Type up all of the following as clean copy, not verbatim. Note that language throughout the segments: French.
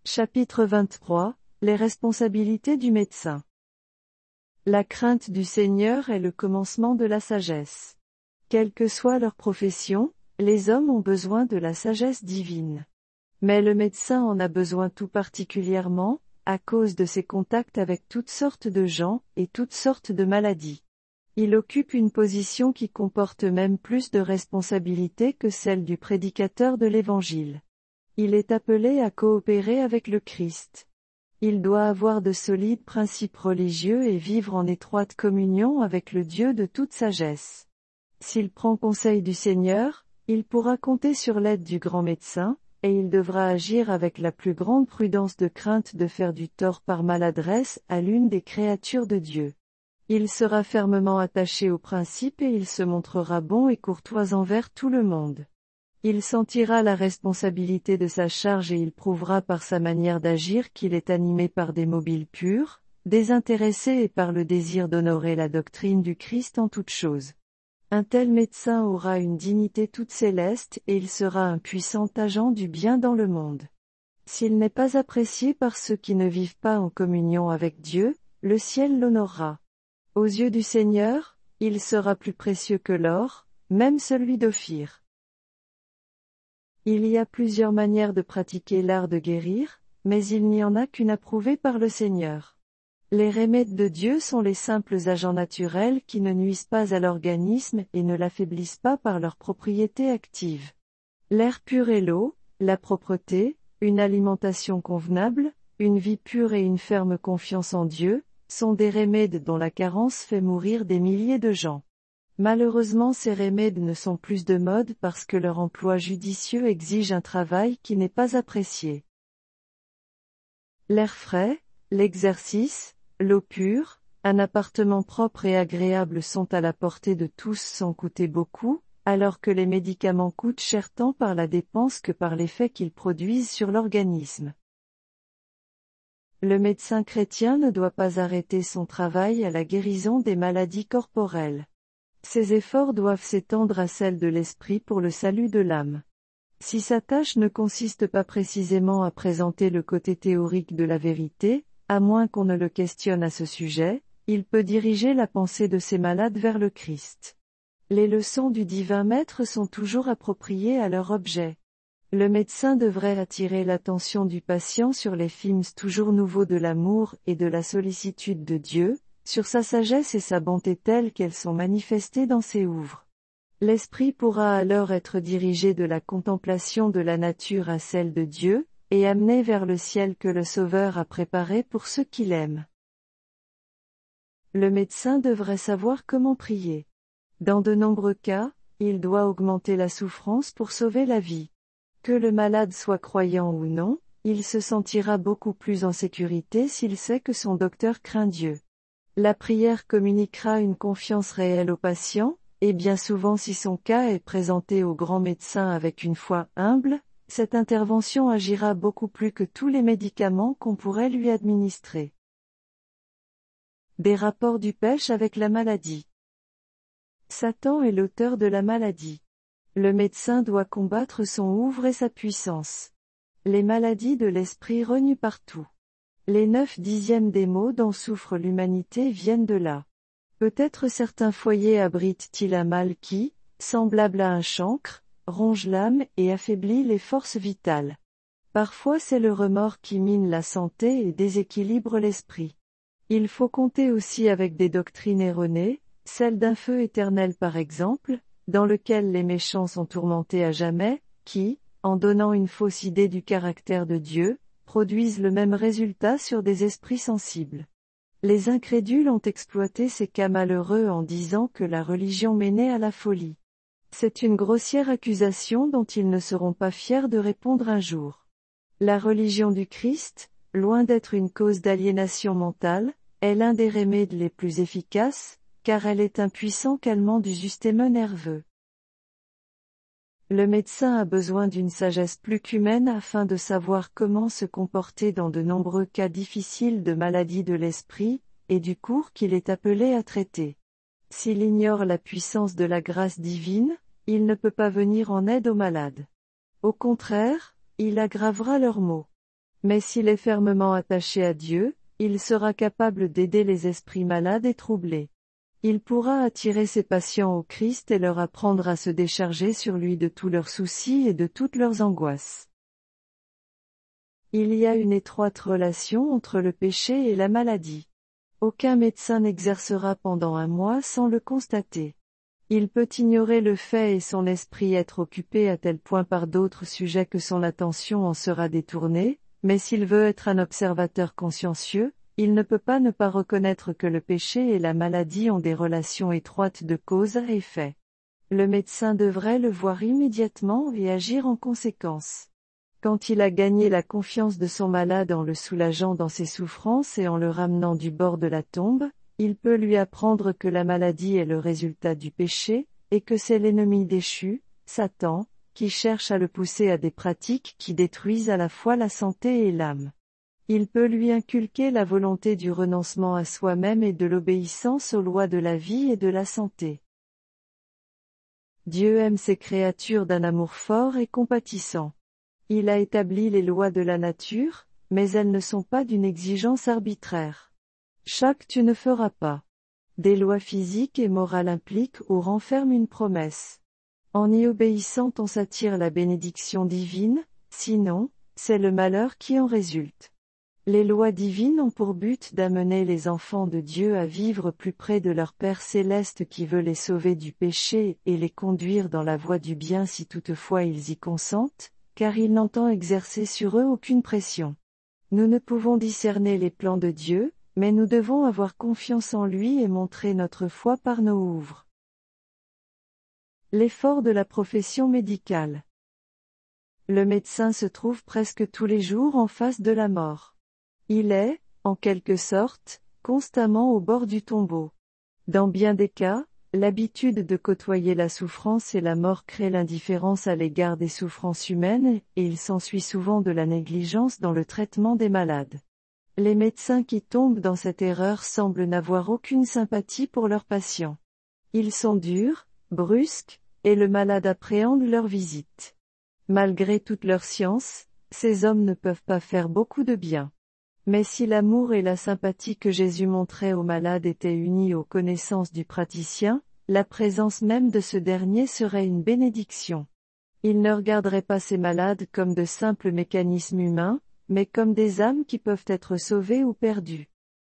Chapitre 23, les responsabilités du médecin. La crainte du Seigneur est le commencement de la sagesse. Quelle que soit leur profession, les hommes ont besoin de la sagesse divine. Mais le médecin en a besoin tout particulièrement, à cause de ses contacts avec toutes sortes de gens et toutes sortes de maladies. Il occupe une position qui comporte même plus de responsabilités que celle du prédicateur de l'Évangile. Il est appelé à coopérer avec le Christ. Il doit avoir de solides principes religieux et vivre en étroite communion avec le Dieu de toute sagesse. S'il prend conseil du Seigneur, il pourra compter sur l'aide du grand médecin, et il devra agir avec la plus grande prudence de crainte de faire du tort par maladresse à l'une des créatures de Dieu. Il sera fermement attaché aux principes et il se montrera bon et courtois envers tout le monde. Il sentira la responsabilité de sa charge et il prouvera par sa manière d'agir qu'il est animé par des mobiles purs, désintéressés et par le désir d'honorer la doctrine du Christ en toutes choses. Un tel médecin aura une dignité toute céleste et il sera un puissant agent du bien dans le monde. S'il n'est pas apprécié par ceux qui ne vivent pas en communion avec Dieu, le ciel l'honorera. Aux yeux du Seigneur, il sera plus précieux que l'or, même celui d'Ophir. Il y a plusieurs manières de pratiquer l'art de guérir, mais il n'y en a qu'une approuvée par le Seigneur. Les remèdes de Dieu sont les simples agents naturels qui ne nuisent pas à l'organisme et ne l'affaiblissent pas par leurs propriétés actives. L'air pur et l'eau, la propreté, une alimentation convenable, une vie pure et une ferme confiance en Dieu, sont des remèdes dont la carence fait mourir des milliers de gens. Malheureusement ces remèdes ne sont plus de mode parce que leur emploi judicieux exige un travail qui n'est pas apprécié. L'air frais, l'exercice, l'eau pure, un appartement propre et agréable sont à la portée de tous sans coûter beaucoup, alors que les médicaments coûtent cher tant par la dépense que par l'effet qu'ils produisent sur l'organisme. Le médecin chrétien ne doit pas arrêter son travail à la guérison des maladies corporelles. Ses efforts doivent s'étendre à celles de l'esprit pour le salut de l'âme. Si sa tâche ne consiste pas précisément à présenter le côté théorique de la vérité, à moins qu'on ne le questionne à ce sujet, il peut diriger la pensée de ses malades vers le Christ. Les leçons du divin maître sont toujours appropriées à leur objet. Le médecin devrait attirer l'attention du patient sur les films toujours nouveaux de l'amour et de la sollicitude de Dieu, sur sa sagesse et sa bonté telles qu'elles sont manifestées dans ses œuvres. L'esprit pourra alors être dirigé de la contemplation de la nature à celle de Dieu, et amené vers le ciel que le Sauveur a préparé pour ceux qui l'aiment. Le médecin devrait savoir comment prier. Dans de nombreux cas, il doit augmenter la souffrance pour sauver la vie. Que le malade soit croyant ou non, il se sentira beaucoup plus en sécurité s'il sait que son docteur craint Dieu. La prière communiquera une confiance réelle au patient, et bien souvent si son cas est présenté au grand médecin avec une foi humble, cette intervention agira beaucoup plus que tous les médicaments qu'on pourrait lui administrer. Des rapports du péché avec la maladie. Satan est l'auteur de la maladie. Le médecin doit combattre son œuvre et sa puissance. Les maladies de l'esprit regnent partout. Les 9/10 des maux dont souffre l'humanité viennent de là. Peut-être certains foyers abritent-ils un mal qui, semblable à un chancre, ronge l'âme et affaiblit les forces vitales. Parfois c'est le remords qui mine la santé et déséquilibre l'esprit. Il faut compter aussi avec des doctrines erronées, celle d'un feu éternel par exemple, dans lequel les méchants sont tourmentés à jamais, qui, en donnant une fausse idée du caractère de Dieu, produisent le même résultat sur des esprits sensibles. Les incrédules ont exploité ces cas malheureux en disant que la religion menait à la folie. C'est une grossière accusation dont ils ne seront pas fiers de répondre un jour. La religion du Christ, loin d'être une cause d'aliénation mentale, est l'un des remèdes les plus efficaces, car elle est un puissant calmant du système nerveux. Le médecin a besoin d'une sagesse plus qu'humaine afin de savoir comment se comporter dans de nombreux cas difficiles de maladie de l'esprit, et du cours qu'il est appelé à traiter. S'il ignore la puissance de la grâce divine, il ne peut pas venir en aide aux malades. Au contraire, il aggravera leurs maux. Mais s'il est fermement attaché à Dieu, il sera capable d'aider les esprits malades et troublés. Il pourra attirer ses patients au Christ et leur apprendre à se décharger sur lui de tous leurs soucis et de toutes leurs angoisses. Il y a une étroite relation entre le péché et la maladie. Aucun médecin n'exercera pendant un mois sans le constater. Il peut ignorer le fait et son esprit être occupé à tel point par d'autres sujets que son attention en sera détournée, mais s'il veut être un observateur consciencieux, il ne peut pas ne pas reconnaître que le péché et la maladie ont des relations étroites de cause à effet. Le médecin devrait le voir immédiatement et agir en conséquence. Quand il a gagné la confiance de son malade en le soulageant dans ses souffrances et en le ramenant du bord de la tombe, il peut lui apprendre que la maladie est le résultat du péché, et que c'est l'ennemi déchu, Satan, qui cherche à le pousser à des pratiques qui détruisent à la fois la santé et l'âme. Il peut lui inculquer la volonté du renoncement à soi-même et de l'obéissance aux lois de la vie et de la santé. Dieu aime ses créatures d'un amour fort et compatissant. Il a établi les lois de la nature, mais elles ne sont pas d'une exigence arbitraire. Chaque tu ne feras pas. Des lois physiques et morales impliquent ou renferment une promesse. En y obéissant on s'attire la bénédiction divine, sinon, c'est le malheur qui en résulte. Les lois divines ont pour but d'amener les enfants de Dieu à vivre plus près de leur Père céleste qui veut les sauver du péché et les conduire dans la voie du bien si toutefois ils y consentent, car il n'entend exercer sur eux aucune pression. Nous ne pouvons discerner les plans de Dieu, mais nous devons avoir confiance en lui et montrer notre foi par nos ouvres. L'effort de la profession médicale. Le médecin se trouve presque tous les jours en face de la mort. Il est, en quelque sorte, constamment au bord du tombeau. Dans bien des cas, l'habitude de côtoyer la souffrance et la mort crée l'indifférence à l'égard des souffrances humaines, et il s'ensuit souvent de la négligence dans le traitement des malades. Les médecins qui tombent dans cette erreur semblent n'avoir aucune sympathie pour leurs patients. Ils sont durs, brusques, et le malade appréhende leur visite. Malgré toute leur science, ces hommes ne peuvent pas faire beaucoup de bien. Mais si l'amour et la sympathie que Jésus montrait aux malades étaient unis aux connaissances du praticien, la présence même de ce dernier serait une bénédiction. Il ne regarderait pas ces malades comme de simples mécanismes humains, mais comme des âmes qui peuvent être sauvées ou perdues.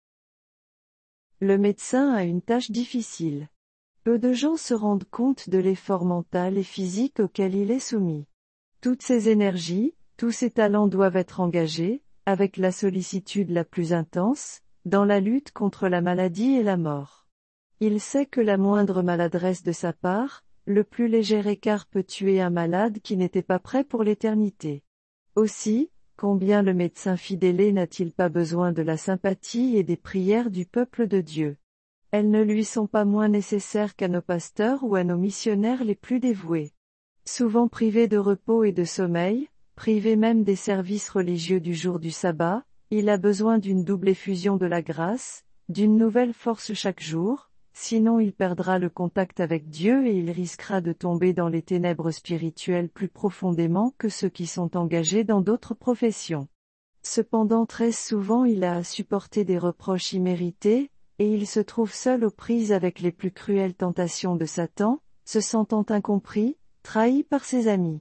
Le médecin a une tâche difficile. Peu de gens se rendent compte de l'effort mental et physique auquel il est soumis. Toutes ses énergies, tous ses talents doivent être engagés, avec la sollicitude la plus intense, dans la lutte contre la maladie et la mort. Il sait que la moindre maladresse de sa part, le plus léger écart peut tuer un malade qui n'était pas prêt pour l'éternité. Aussi, combien le médecin fidèle n'a-t-il pas besoin de la sympathie et des prières du peuple de Dieu? Elles ne lui sont pas moins nécessaires qu'à nos pasteurs ou à nos missionnaires les plus dévoués. Souvent privé de repos et de sommeil, privé même des services religieux du jour du sabbat, il a besoin d'une double effusion de la grâce, d'une nouvelle force chaque jour, sinon il perdra le contact avec Dieu et il risquera de tomber dans les ténèbres spirituelles plus profondément que ceux qui sont engagés dans d'autres professions. Cependant très souvent il a à supporter des reproches immérités, et il se trouve seul aux prises avec les plus cruelles tentations de Satan, se sentant incompris, trahi par ses amis.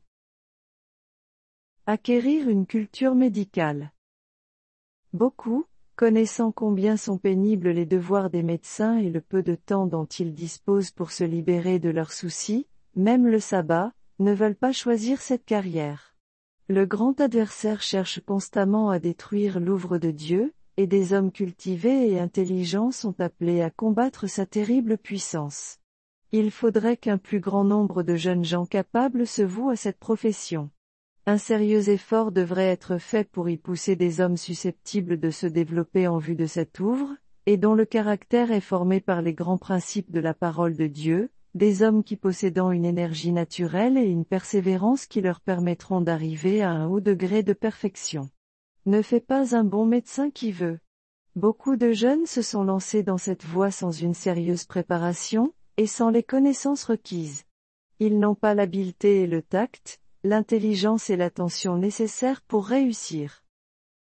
Acquérir une culture médicale. Beaucoup, connaissant combien sont pénibles les devoirs des médecins et le peu de temps dont ils disposent pour se libérer de leurs soucis, même le sabbat, ne veulent pas choisir cette carrière. Le grand adversaire cherche constamment à détruire l'œuvre de Dieu, et des hommes cultivés et intelligents sont appelés à combattre sa terrible puissance. Il faudrait qu'un plus grand nombre de jeunes gens capables se vouent à cette profession. Un sérieux effort devrait être fait pour y pousser des hommes susceptibles de se développer en vue de cette œuvre, et dont le caractère est formé par les grands principes de la parole de Dieu, des hommes qui possédant une énergie naturelle et une persévérance qui leur permettront d'arriver à un haut degré de perfection. Ne fait pas un bon médecin qui veut. Beaucoup de jeunes se sont lancés dans cette voie sans une sérieuse préparation, et sans les connaissances requises. Ils n'ont pas l'habileté et le tact, l'intelligence et l'attention nécessaires pour réussir.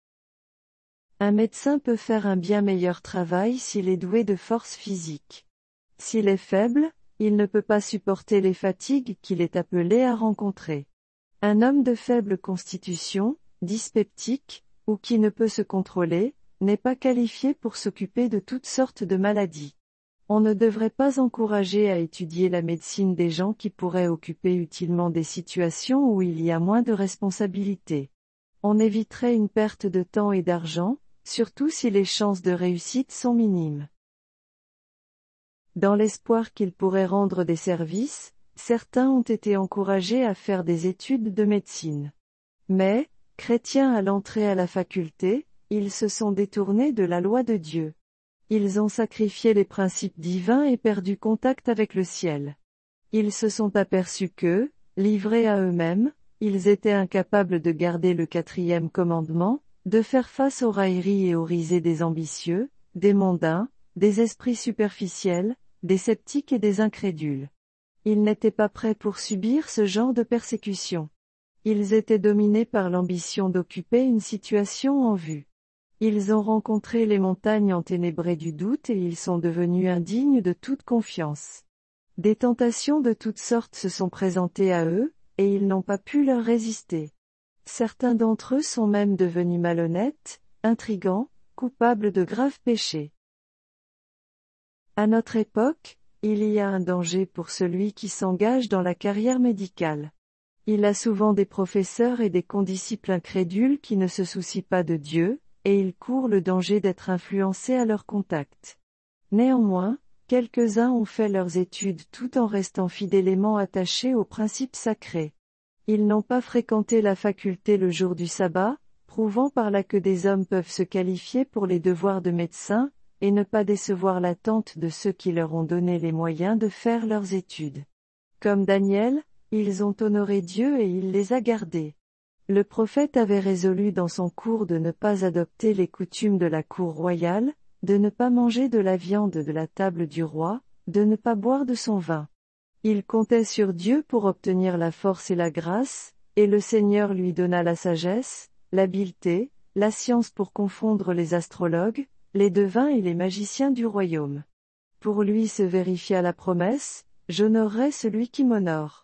Un médecin peut faire un bien meilleur travail s'il est doué de force physique. S'il est faible, il ne peut pas supporter les fatigues qu'il est appelé à rencontrer. Un homme de faible constitution, dyspeptique, ou qui ne peut se contrôler, n'est pas qualifié pour s'occuper de toutes sortes de maladies. On ne devrait pas encourager à étudier la médecine des gens qui pourraient occuper utilement des situations où il y a moins de responsabilités. On éviterait une perte de temps et d'argent, surtout si les chances de réussite sont minimes. Dans l'espoir qu'ils pourraient rendre des services, certains ont été encouragés à faire des études de médecine. Mais, chrétiens à l'entrée à la faculté, ils se sont détournés de la loi de Dieu. Ils ont sacrifié les principes divins et perdu contact avec le ciel. Ils se sont aperçus que, livrés à eux-mêmes, ils étaient incapables de garder le 4e commandement, de faire face aux railleries et aux risées des ambitieux, des mondains, des esprits superficiels, des sceptiques et des incrédules. Ils n'étaient pas prêts pour subir ce genre de persécution. Ils étaient dominés par l'ambition d'occuper une situation en vue. Ils ont rencontré les montagnes enténébrées du doute et ils sont devenus indignes de toute confiance. Des tentations de toutes sortes se sont présentées à eux, et ils n'ont pas pu leur résister. Certains d'entre eux sont même devenus malhonnêtes, intrigants, coupables de graves péchés. À notre époque, il y a un danger pour celui qui s'engage dans la carrière médicale. Il a souvent des professeurs et des condisciples incrédules qui ne se soucient pas de Dieu, et il court le danger d'être influencés à leur contact. Néanmoins, quelques-uns ont fait leurs études tout en restant fidèlement attachés aux principes sacrés. Ils n'ont pas fréquenté la faculté le jour du sabbat, prouvant par là que des hommes peuvent se qualifier pour les devoirs de médecins, et ne pas décevoir l'attente de ceux qui leur ont donné les moyens de faire leurs études. Comme Daniel, ils ont honoré Dieu et il les a gardés. Le prophète avait résolu dans son cours de ne pas adopter les coutumes de la cour royale, de ne pas manger de la viande de la table du roi, de ne pas boire de son vin. Il comptait sur Dieu pour obtenir la force et la grâce, et le Seigneur lui donna la sagesse, l'habileté, la science pour confondre les astrologues, les devins et les magiciens du royaume. Pour lui se vérifia la promesse, j'honorerai celui qui m'honore.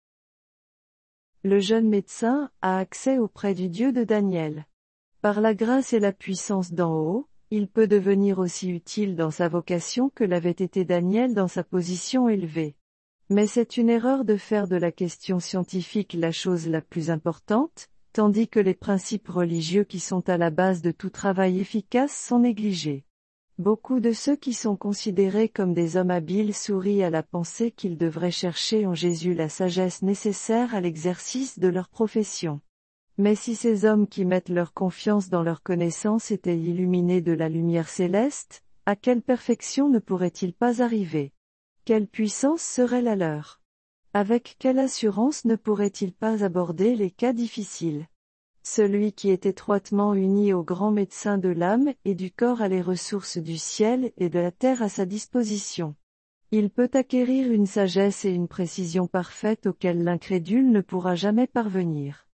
Le jeune médecin a accès auprès du Dieu de Daniel. Par la grâce et la puissance d'en haut, il peut devenir aussi utile dans sa vocation que l'avait été Daniel dans sa position élevée. Mais c'est une erreur de faire de la question scientifique la chose la plus importante, tandis que les principes religieux qui sont à la base de tout travail efficace sont négligés. Beaucoup de ceux qui sont considérés comme des hommes habiles sourient à la pensée qu'ils devraient chercher en Jésus la sagesse nécessaire à l'exercice de leur profession. Mais si ces hommes qui mettent leur confiance dans leur connaissance étaient illuminés de la lumière céleste, à quelle perfection ne pourraient-ils pas arriver? Quelle puissance serait la leur? Avec quelle assurance ne pourraient-ils pas aborder les cas difficiles? Celui qui est étroitement uni au grand médecin de l'âme et du corps a les ressources du ciel et de la terre à sa disposition. Il peut acquérir une sagesse et une précision parfaite auxquelles l'incrédule ne pourra jamais parvenir.